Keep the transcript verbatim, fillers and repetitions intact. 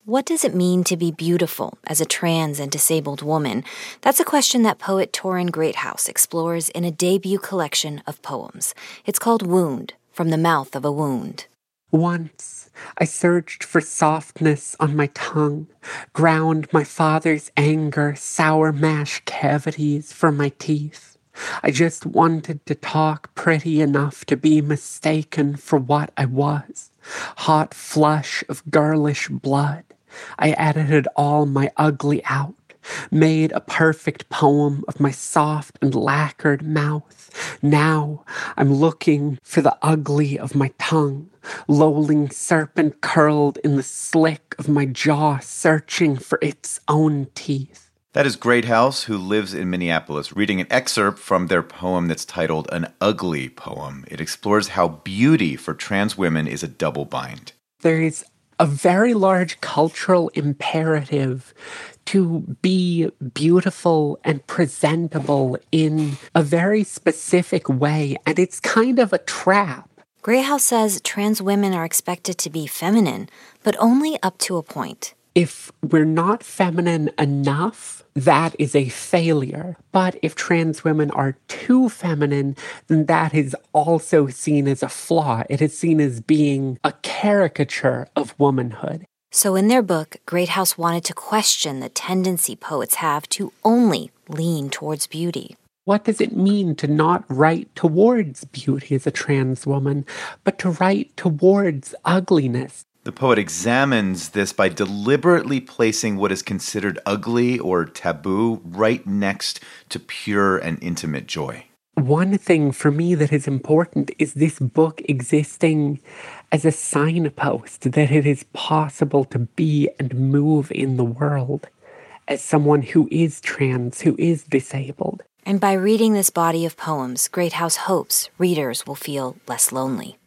What does it mean to be beautiful as a trans and disabled woman? That's a question that poet Torrin Greathouse explores in a debut collection of poems. It's called Wound, From the Mouth of a Wound. Once I searched for softness on my tongue, ground my father's anger, sour mash cavities for my teeth. I just wanted to talk pretty enough to be mistaken for what I was. Hot flush of girlish blood. I edited all my ugly out, made a perfect poem of my soft and lacquered mouth. Now I'm looking for the ugly of my tongue, lolling serpent curled in the slick of my jaw, searching for its own teeth. That is Greathouse, who lives in Minneapolis, reading an excerpt from their poem that's titled An Ugly Poem. It explores how beauty for trans women is a double bind. There is a very large cultural imperative to be beautiful and presentable in a very specific way, and it's kind of a trap. Greathouse says trans women are expected to be feminine, but only up to a point. If we're not feminine enough, that is a failure. But if trans women are too feminine, then that is also seen as a flaw. It is seen as being a caricature of womanhood. So in their book, Greathouse wanted to question the tendency poets have to only lean towards beauty. What does it mean to not write towards beauty as a trans woman, but to write towards ugliness? The poet examines this by deliberately placing what is considered ugly or taboo right next to pure and intimate joy. One thing for me that is important is this book existing as a signpost that it is possible to be and move in the world as someone who is trans, who is disabled. And by reading this body of poems, Greathouse hopes readers will feel less lonely.